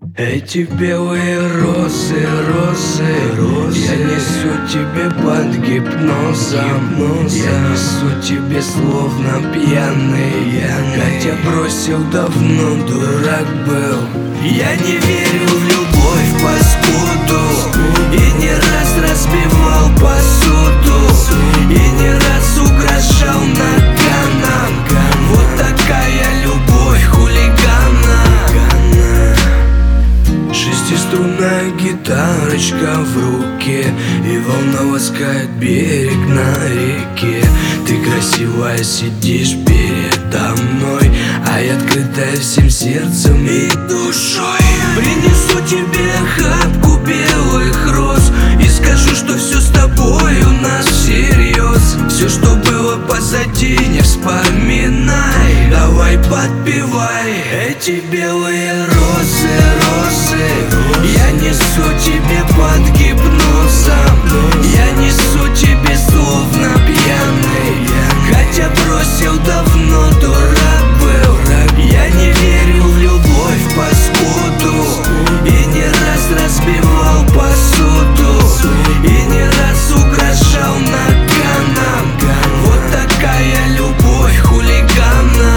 Эти белые розы, розы, розы, я несу тебе под гипнозом. Я несу тебе словно пьяный, хотя бросил давно, дурак был. Я не верю в любовь, паскуду, и не раз разбивал посуду, и не раз угрожал наганом. Вот такая любовь хулигана. Шестиструнная гитарочка в руке, и волна ласкает берег на реке. Ты красивая, сидишь передо мной, а я открытая всем сердцем и душой. Принесу тебе охапку белых роз и скажу, что все с тобой у нас всерьез. Все, что было позади, не вспоминай, давай подпевай. Эти белые розы, розы, я несу тебе под гипнозом. Я несу тебе словно пьяный, хотя бросил давно, дурак был. Я не верю в любовь, паскуду, и не раз разбивал посуду, и не раз угрожал наганом. Вот такая любовь хулигана.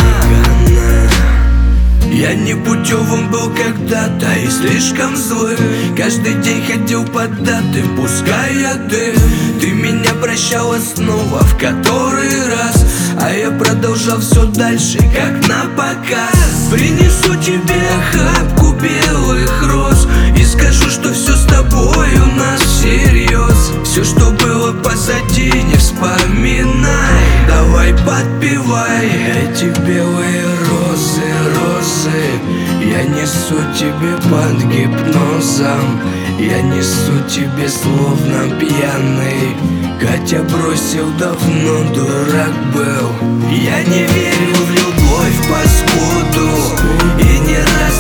Я непутевым был когда-то и слишком злым, каждый день ходил под даты, пуская дым. Ты меня прощала снова в который раз, а я продолжал все дальше, как на показ. Принесу тебе охапку белых роз и скажу, что все с тобой у нас всерьез. Все, что было позади, не вспоминай, давай подпевай. Эти белые розы, розы, я несу тебе под гипнозом. Я несу тебе словно пьяный, хотя бросил давно, дурак был. Я не верю в любовь, паскуду, и не раз